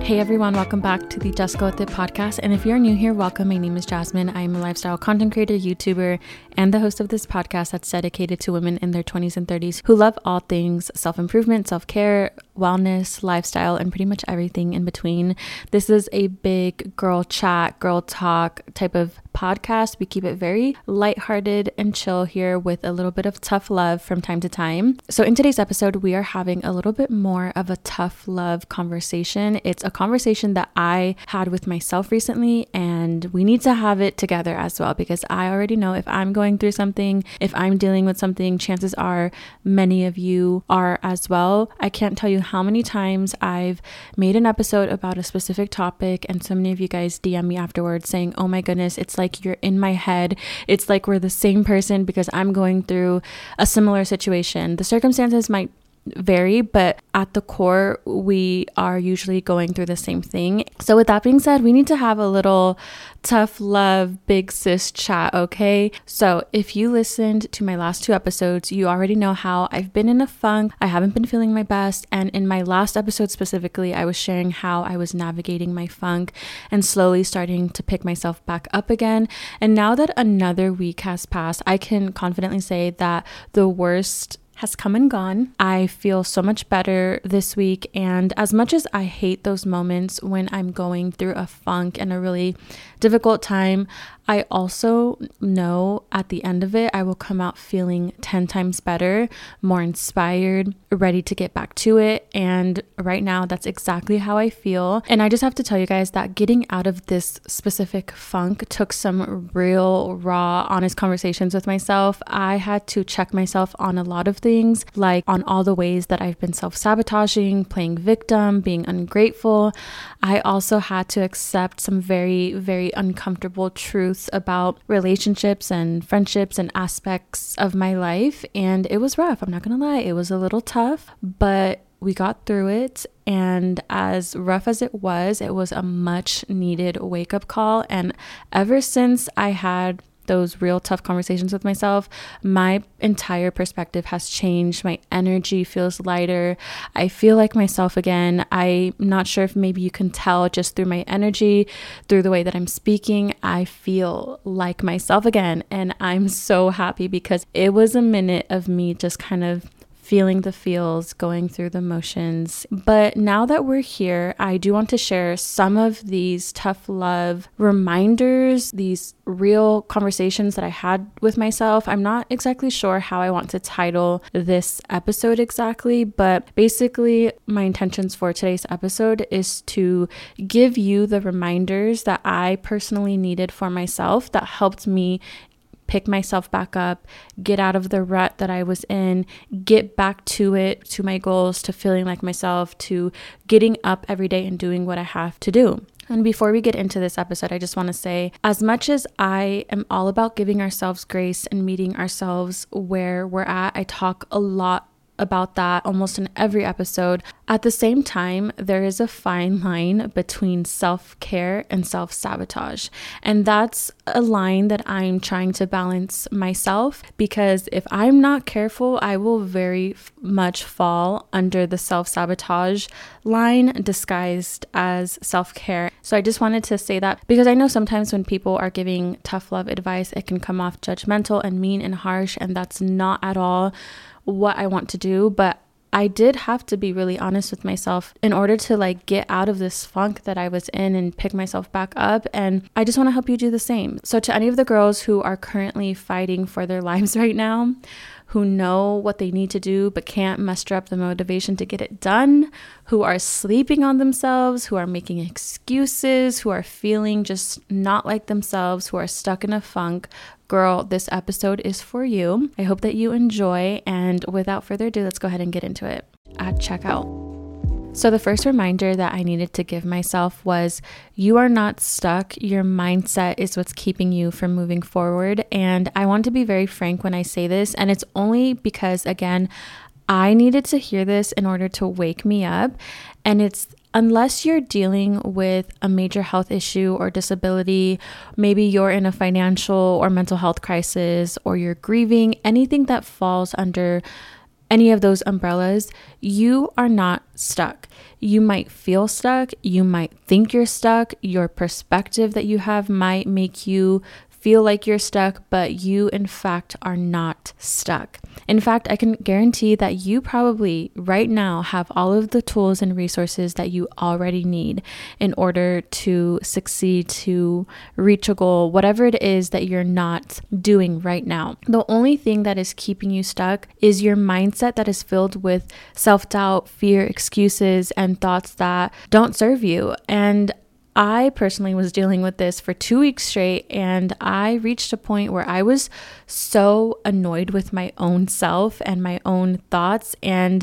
Hey everyone, welcome back to the Just Go With It podcast. And if you're new here, welcome. My name is Jasmine. I'm a lifestyle content creator, YouTuber, and the host of this podcast that's dedicated to women in their 20s and 30s who love all things self-improvement, self-care, wellness, lifestyle, and pretty much everything in between. This is a big girl chat, girl talk type of podcast. We keep it very lighthearted and chill here with a little bit of tough love from time to time. So in today's episode, we are having a little bit more of a tough love conversation. It's a conversation that I had with myself recently, and we need to have it together as well, because I already know if I'm going through something, if I'm dealing with something, chances are many of you are as well. I can't tell you how many times I've made an episode about a specific topic and so many of you guys DM me afterwards saying, oh my goodness, it's like you're in my head. It's like we're the same person because I'm going through a similar situation. The circumstances might vary, but at the core, we are usually going through the same thing. So with that being said, we need to have a little tough love, big sis chat, okay? So if you listened to my last two episodes, you already know how I've been in a funk. I haven't been feeling my best. And in my last episode specifically, I was sharing how I was navigating my funk and slowly starting to pick myself back up again. And now that another week has passed, I can confidently say that the worst has come and gone. I feel so much better this week. And as much as I hate those moments when I'm going through a funk and a really difficult time, I also know at the end of it, I will come out feeling 10 times better, more inspired, ready to get back to it. And right now, that's exactly how I feel. And I just have to tell you guys that getting out of this specific funk took some real, raw, honest conversations with myself. I had to check myself on a lot of things, like on all the ways that I've been self-sabotaging, playing victim, being ungrateful. I also had to accept some very, very uncomfortable truths about relationships and friendships and aspects of my life. And it was rough. I'm not gonna lie. It was a little tough, but we got through it. And as rough as it was a much needed wake-up call. And ever since I had those real tough conversations with myself, my entire perspective has changed. My energy feels lighter. I feel like myself again. I'm not sure if maybe you can tell just through my energy, through the way that I'm speaking, I feel like myself again. And I'm so happy because it was a minute of me just kind of feeling the feels, going through the motions. But now that we're here, I do want to share some of these tough love reminders, these real conversations that I had with myself. I'm not exactly sure how I want to title this episode exactly, but basically my intentions for today's episode is to give you the reminders that I personally needed for myself that helped me pick myself back up, get out of the rut that I was in, get back to it, to my goals, to feeling like myself, to getting up every day and doing what I have to do. And before we get into this episode, I just want to say, as much as I am all about giving ourselves grace and meeting ourselves where we're at, I talk a lot about that almost in every episode. At the same time, there is a fine line between self-care and self-sabotage. And that's a line that I'm trying to balance myself, because if I'm not careful, I will very much fall under the self-sabotage line disguised as self-care. So I just wanted to say that because I know sometimes when people are giving tough love advice, it can come off judgmental and mean and harsh, and that's not at all what I want to do. But I did have to be really honest with myself in order to get out of this funk that I was in and pick myself back up. And I just want to help you do the same. So to any of the girls who are currently fighting for their lives right now, who know what they need to do but can't muster up the motivation to get it done, who are sleeping on themselves, who are making excuses, who are feeling just not like themselves, who are stuck in a funk, girl, this episode is for you. I hope that you enjoy, and without further ado, let's go ahead and get into it at checkout. So the first reminder that I needed to give myself was, you are not stuck. Your mindset is what's keeping you from moving forward. And I want to be very frank when I say this, and it's only because, again, I needed to hear this in order to wake me up. And it's unless you're dealing with a major health issue or disability, maybe you're in a financial or mental health crisis, or you're grieving, anything that falls under any of those umbrellas, you are not stuck. You might feel stuck. You might think you're stuck. Your perspective that you have might make you feel like you're stuck, but you in fact are not stuck. In fact, I can guarantee that you probably right now have all of the tools and resources that you already need in order to succeed, to reach a goal, whatever it is that you're not doing right now. The only thing that is keeping you stuck is your mindset that is filled with self-doubt, fear, excuses, and thoughts that don't serve you. And I personally was dealing with this for 2 weeks straight, and I reached a point where I was so annoyed with my own self and my own thoughts, and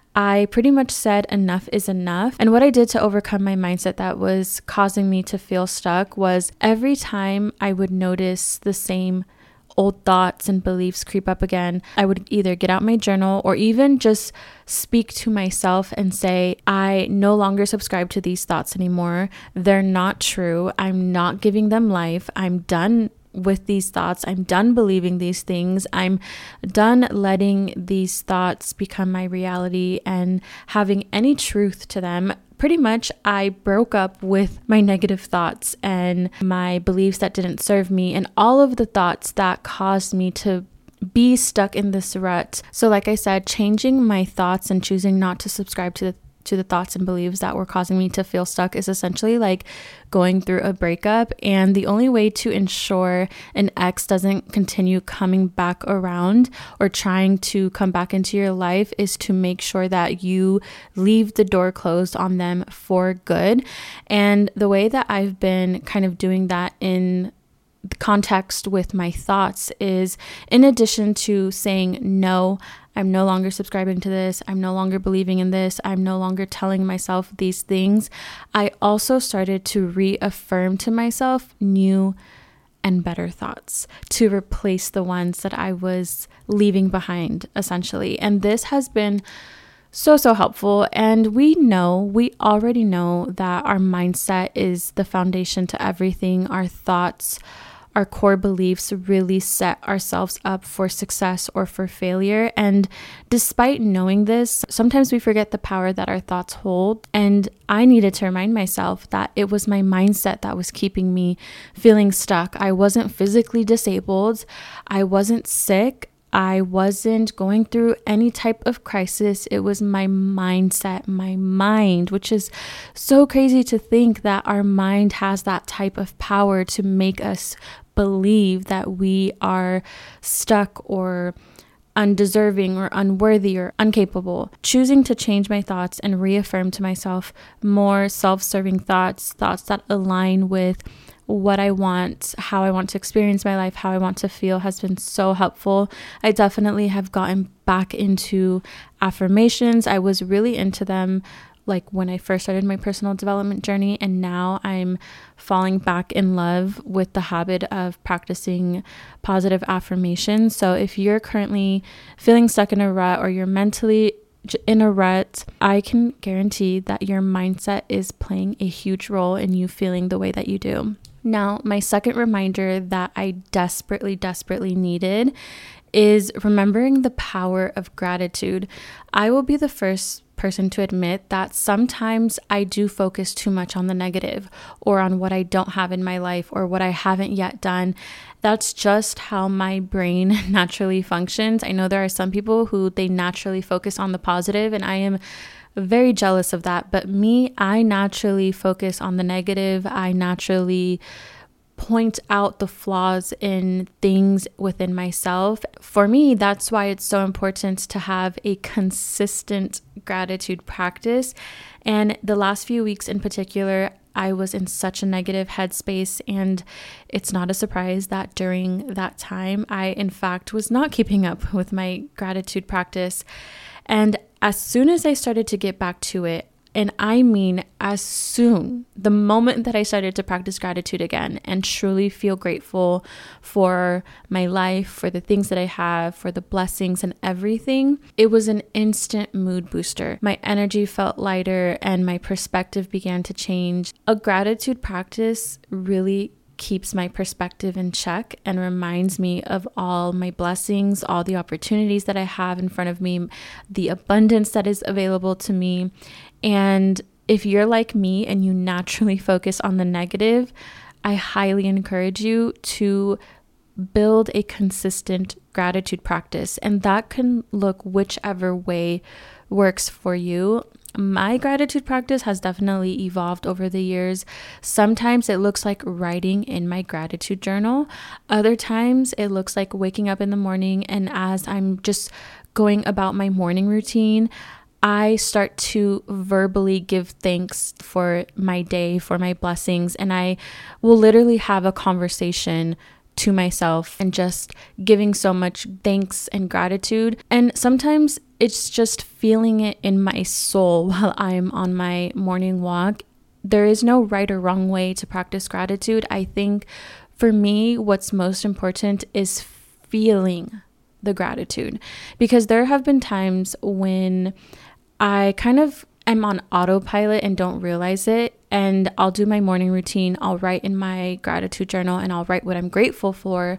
I pretty much said enough is enough. And what I did to overcome my mindset that was causing me to feel stuck was every time I would notice the same old thoughts and beliefs creep up again, I would either get out my journal or even just speak to myself and say, I no longer subscribe to these thoughts anymore. They're not true. I'm not giving them life. I'm done with these thoughts. I'm done believing these things. I'm done letting these thoughts become my reality and having any truth to them. Pretty much, I broke up with my negative thoughts and my beliefs that didn't serve me and all of the thoughts that caused me to be stuck in this rut. So like I said, changing my thoughts and choosing not to subscribe to the thoughts and beliefs that were causing me to feel stuck is essentially like going through a breakup. And the only way to ensure an ex doesn't continue coming back around or trying to come back into your life is to make sure that you leave the door closed on them for good. And the way that I've been kind of doing that in context with my thoughts is, in addition to saying, no, I'm no longer subscribing to this, I'm no longer believing in this, I'm no longer telling myself these things, I also started to reaffirm to myself new and better thoughts to replace the ones that I was leaving behind, essentially. And this has been so helpful. And we already know that our mindset is the foundation to everything. Our thoughts, our core beliefs really set ourselves up for success or for failure. And despite knowing this, sometimes we forget the power that our thoughts hold. And I needed to remind myself that it was my mindset that was keeping me feeling stuck. I wasn't physically disabled. I wasn't sick. I wasn't going through any type of crisis. It was my mindset, my mind, which is so crazy to think that our mind has that type of power to make us believe that we are stuck or undeserving or unworthy or incapable. Choosing to change my thoughts and reaffirm to myself more self-serving thoughts that align with what I want, how I want to experience my life, how I want to feel has been so helpful. I definitely have gotten back into affirmations. I was really into them like when I first started my personal development journey, and now I'm falling back in love with the habit of practicing positive affirmations. So if you're currently feeling stuck in a rut or you're mentally in a rut, I can guarantee that your mindset is playing a huge role in you feeling the way that you do. Now, my second reminder that I desperately needed is remembering the power of gratitude. I will be the first person to admit that sometimes I do focus too much on the negative or on what I don't have in my life or what I haven't yet done. That's just how my brain naturally functions. I know there are some people who they naturally focus on the positive, and I am very jealous of that. But me, I naturally focus on the negative. I naturally point out the flaws in things within myself. For me, that's why it's so important to have a consistent gratitude practice. And the last few weeks in particular, I was in such a negative headspace, and it's not a surprise that during that time, I in fact was not keeping up with my gratitude practice. And as soon as I started to get back to it, and I mean as soon, the moment that I started to practice gratitude again and truly feel grateful for my life, for the things that I have, for the blessings and everything, it was an instant mood booster. My energy felt lighter and my perspective began to change. A gratitude practice really keeps my perspective in check and reminds me of all my blessings, all the opportunities that I have in front of me, the abundance that is available to me. And if you're like me and you naturally focus on the negative, I highly encourage you to build a consistent gratitude practice. And that can look whichever way works for you. My gratitude practice has definitely evolved over the years. Sometimes it looks like writing in my gratitude journal. Other times it looks like waking up in the morning, and as I'm just going about my morning routine, I start to verbally give thanks for my day, for my blessings, and I will literally have a conversation to myself and just giving so much thanks and gratitude. And sometimes it's just feeling it in my soul while I'm on my morning walk. There is no right or wrong way to practice gratitude. I think for me, what's most important is feeling the gratitude, because there have been times when I kind of am on autopilot and don't realize it. And I'll do my morning routine. I'll write in my gratitude journal and I'll write what I'm grateful for.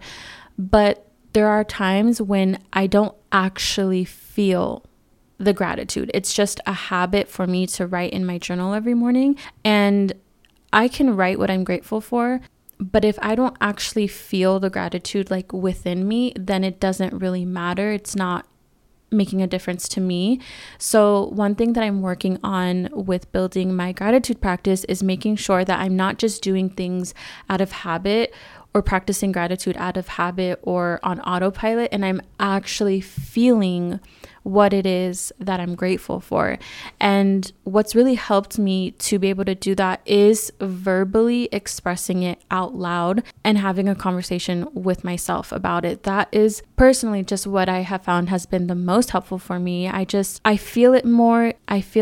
But there are times when I don't actually feel the gratitude. It's just a habit for me to write in my journal every morning. And I can write what I'm grateful for. But if I don't actually feel the gratitude like within me, then it doesn't really matter. It's not making a difference to me. So one thing that I'm working on with building my gratitude practice is making sure that I'm not just doing things out of habit or practicing gratitude out of habit or on autopilot, and I'm actually feeling what it is that I'm grateful for. And what's really helped me to be able to do that is verbally expressing it out loud and having a conversation with myself about it. That is personally just what I have found has been the most helpful for me. I feel it more.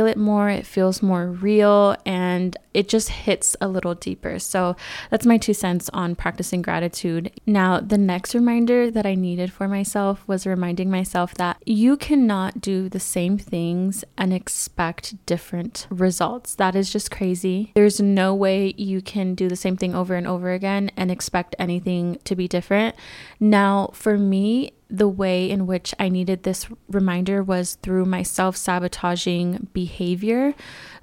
It feels more real, and it just hits a little deeper. So that's my 2 cents on practicing gratitude. Now, the next reminder that I needed for myself was reminding myself that you cannot do the same things and expect different results. That is just crazy. There's no way you can do the same thing over and over again and expect anything to be different. Now, for me, the way in which I needed this reminder was through my self-sabotaging behavior.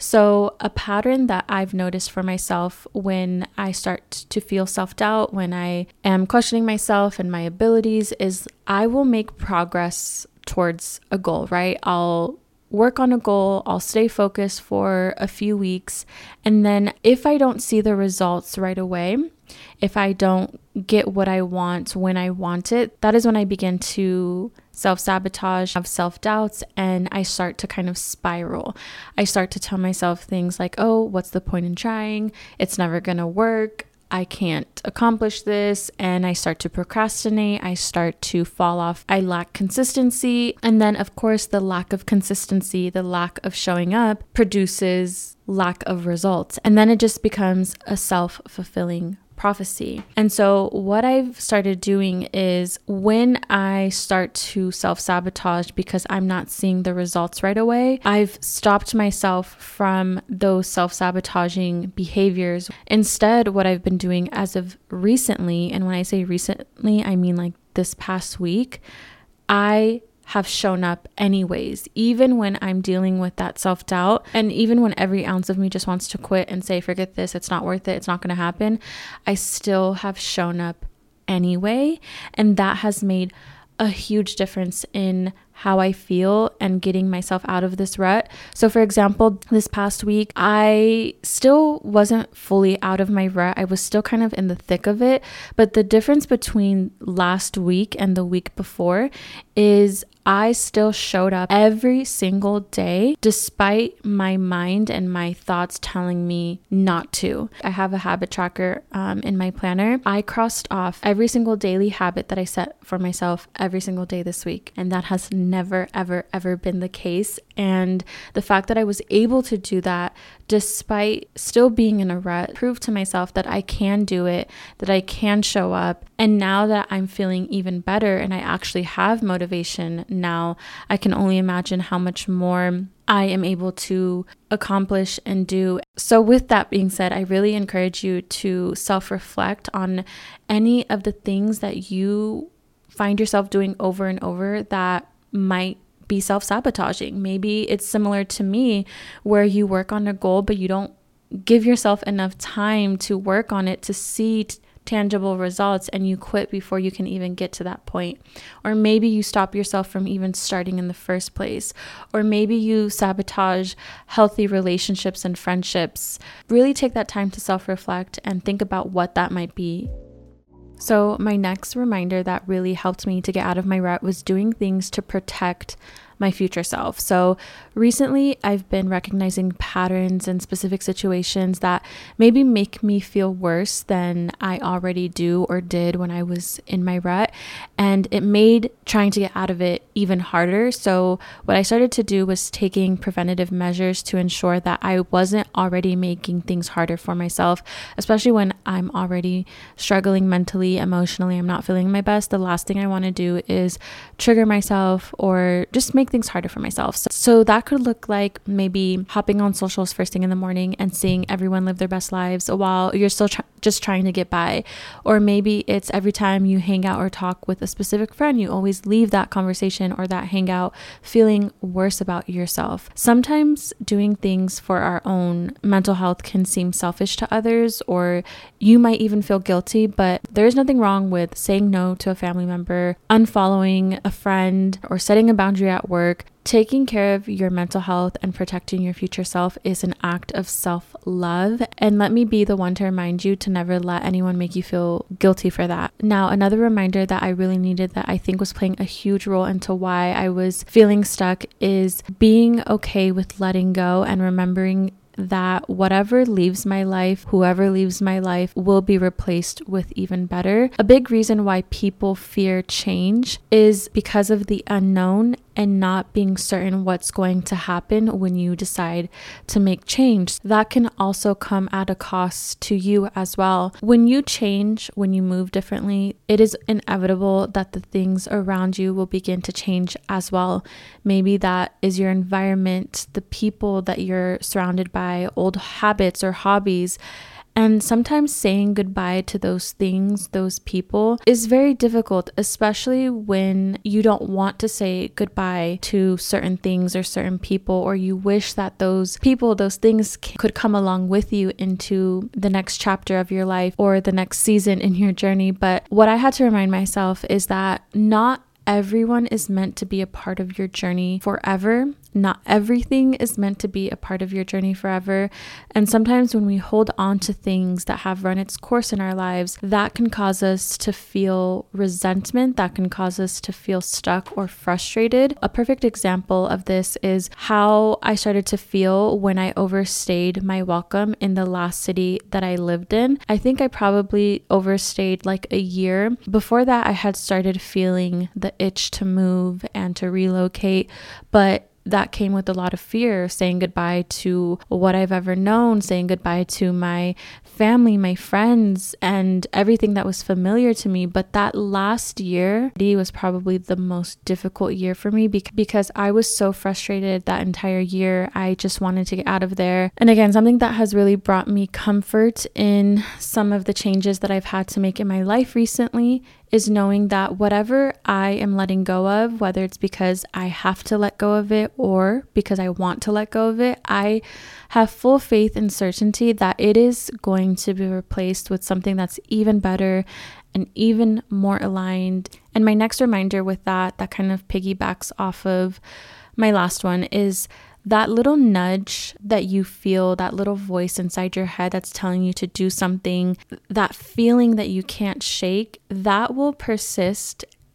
So a pattern that I've noticed for myself when I start to feel self-doubt, when I am questioning myself and my abilities, is I will make progress towards a goal, right? I'll work on a goal, I'll stay focused for a few weeks, and then if I don't see the results right away, if I don't get what I want when I want it, that is when I begin to self-sabotage, have self-doubts, and I start to kind of spiral. I start to tell myself things like, oh, what's the point in trying? It's never gonna work. I can't accomplish this, and I start to procrastinate. I start to fall off. I lack consistency. And then, of course, the lack of consistency, the lack of showing up produces lack of results. And then it just becomes a self-fulfilling prophecy. And so what I've started doing is when I start to self-sabotage because I'm not seeing the results right away, I've stopped myself from those self-sabotaging behaviors. Instead, what I've been doing as of recently, and when I say recently, I mean like this past week, I have shown up anyways, even when I'm dealing with that self-doubt, and even when every ounce of me just wants to quit and say, forget this, it's not worth it, it's not going to happen, I still have shown up anyway. And that has made a huge difference in how I feel and getting myself out of this rut. So for example, this past week, I still wasn't fully out of my rut. I was still kind of in the thick of it. But the difference between last week and the week before is I still showed up every single day despite my mind and my thoughts telling me not to. I have a habit tracker in my planner. I crossed off every single daily habit that I set for myself every single day this week. And that has never, ever, ever been the case. And the fact that I was able to do that despite still being in a rut proved to myself that I can do it, that I can show up. And now that I'm feeling even better and I actually have motivation now, I can only imagine how much more I am able to accomplish and do. So with that being said, I really encourage you to self-reflect on any of the things that you find yourself doing over and over that might be self-sabotaging. Maybe it's similar to me where you work on a goal, but you don't give yourself enough time to work on it to see tangible results, and you quit before you can even get to that point. Or maybe you stop yourself from even starting in the first place. Or maybe you sabotage healthy relationships and friendships. Really take that time to self-reflect and think about what that might be. So my next reminder that really helped me to get out of my rut was doing things to protect my future self. So recently I've been recognizing patterns and specific situations that maybe make me feel worse than I already do or did when I was in my rut. And it made trying to get out of it even harder. So what I started to do was taking preventative measures to ensure that I wasn't already making things harder for myself, especially when I'm already struggling mentally, emotionally, I'm not feeling my best. The last thing I want to do is trigger myself or just make things harder for myself. So that could look like maybe hopping on socials first thing in the morning and seeing everyone live their best lives while you're still just trying to get by. Or maybe it's every time you hang out or talk with a specific friend, you always leave that conversation or that hangout feeling worse about yourself. Sometimes doing things for our own mental health can seem selfish to others, or you might even feel guilty, but there's nothing wrong with saying no to a family member, unfollowing a friend, or setting a boundary at work. Taking care of your mental health and protecting your future self is an act of self-love. And let me be the one to remind you to never let anyone make you feel guilty for that. Now, another reminder that I really needed that I think was playing a huge role into why I was feeling stuck is being okay with letting go and remembering that whatever leaves my life, whoever leaves my life, will be replaced with even better. A big reason why people fear change is because of the unknown and not being certain what's going to happen when you decide to make change. That can also come at a cost to you as well. When you change, when you move differently, it is inevitable that the things around you will begin to change as well. Maybe that is your environment, the people that you're surrounded by, old habits or hobbies. And sometimes saying goodbye to those things, those people, is very difficult, especially when you don't want to say goodbye to certain things or certain people, or you wish that those people, those things could come along with you into the next chapter of your life or the next season in your journey. But what I had to remind myself is that not everyone is meant to be a part of your journey forever. Not everything is meant to be a part of your journey forever. And sometimes when we hold on to things that have run its course in our lives, that can cause us to feel resentment, that can cause us to feel stuck or frustrated. A perfect example of this is how I started to feel when I overstayed my welcome in the last city that I lived in. I think I probably overstayed like a year. Before that, I had started feeling the itch to move and to relocate, but that came with a lot of fear, saying goodbye to what I've ever known, saying goodbye to my family, my friends, and everything that was familiar to me. But that last year was probably the most difficult year for me because I was so frustrated that entire year. I just wanted to get out of there. And again, something that has really brought me comfort in some of the changes that I've had to make in my life recently is knowing that whatever I am letting go of, whether it's because I have to let go of it or because I want to let go of it, I have full faith and certainty that it is going to be replaced with something that's even better and even more aligned. And my next reminder with that kind of piggybacks off of my last one is that little nudge that you feel, that little voice inside your head that's telling you to do something, that feeling that you can't shake, that will persist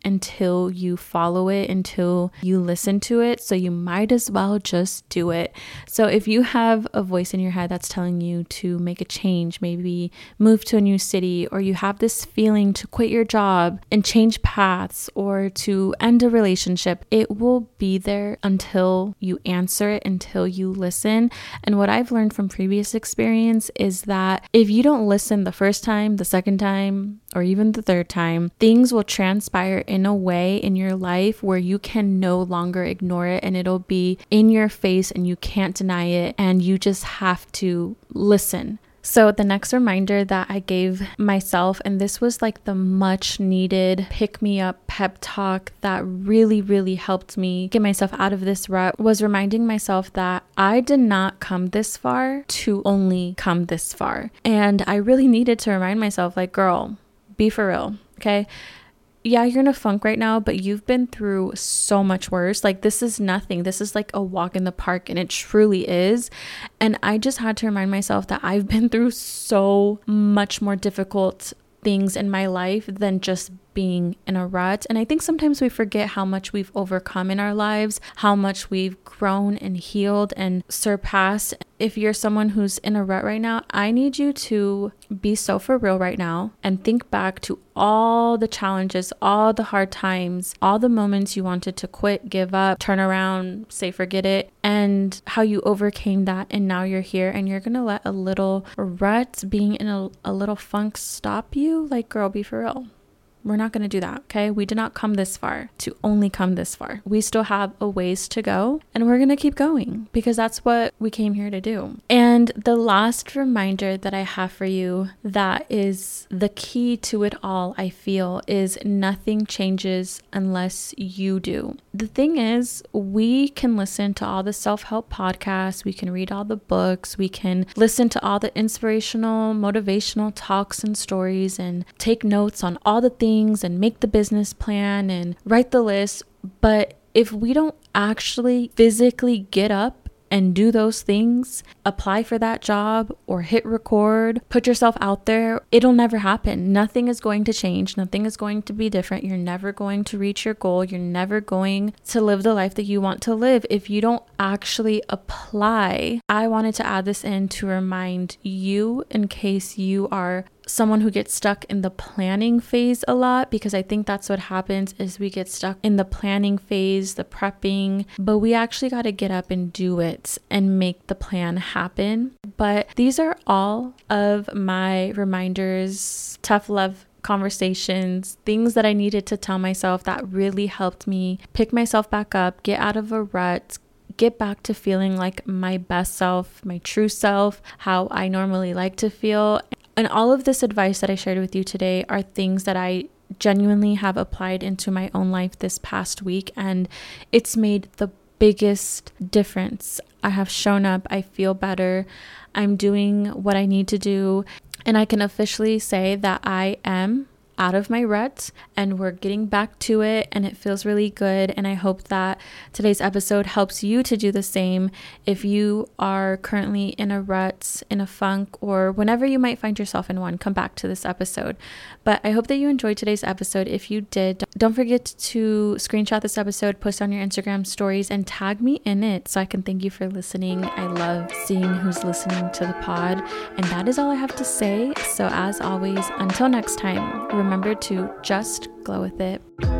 until you follow it, until you listen to it. So you might as well just do it. So if you have a voice in your head that's telling you to make a change, maybe move to a new city, or you have this feeling to quit your job and change paths or to end a relationship, it will be there until you answer it, until you listen. And what I've learned from previous experience is that if you don't listen the first time, the second time, or even the third time, things will transpire in a way in your life where you can no longer ignore it, and it'll be in your face and you can't deny it, and you just have to listen. So the next reminder that I gave myself, and this was like the much needed pick me up pep talk that really helped me get myself out of this rut, was reminding myself that I did not come this far to only come this far. And I really needed to remind myself, like, girl, be for real, okay? Yeah, you're in a funk right now, but you've been through so much worse. Like, this is nothing. This is like a walk in the park, and it truly is. And I just had to remind myself that I've been through so much more difficult things in my life than just being in a rut. And I think sometimes we forget how much we've overcome in our lives, how much we've grown and healed and surpassed. If you're someone who's in a rut right now, I need you to be so for real right now and think back to all the challenges, all the hard times, all the moments you wanted to quit, give up, turn around, say forget it, and how you overcame that. And now you're here, and you're gonna let a little rut, being in a little funk, stop you. Like, girl, be for real. We're not going to do that, okay? We did not come this far to only come this far. We still have a ways to go, and we're going to keep going because that's what we came here to do. And the last reminder that I have for you that is the key to it all, I feel, is nothing changes unless you do. The thing is, we can listen to all the self-help podcasts, we can read all the books, we can listen to all the inspirational, motivational talks and stories and take notes on all the things and make the business plan and write the list. But if we don't actually physically get up and do those things, apply for that job or hit record, put yourself out there, it'll never happen. Nothing is going to change. Nothing is going to be different. You're never going to reach your goal. You're never going to live the life that you want to live if you don't actually apply. I wanted to add this in to remind you in case you are someone who gets stuck in the planning phase a lot, because I think that's what happens is we get stuck in the planning phase, the prepping, but we actually got to get up and do it and make the plan happen. But these are all of my reminders, tough love conversations, things that I needed to tell myself that really helped me pick myself back up, get out of a rut, get back to feeling like my best self, my true self, how I normally like to feel. And all of this advice that I shared with you today are things that I genuinely have applied into my own life this past week, and it's made the biggest difference. I have shown up, I feel better, I'm doing what I need to do, and I can officially say that I am out of my rut and we're getting back to it, and it feels really good. And I hope that today's episode helps you to do the same. If you are currently in a rut, in a funk, or whenever you might find yourself in one, come back to this episode. But I hope that you enjoyed today's episode. If you did, don't forget to screenshot this episode, post on your Instagram stories, and tag me in it so I can thank you for listening. I love seeing who's listening to the pod. And that is all I have to say. So as always, until next time, remember to just glow with it.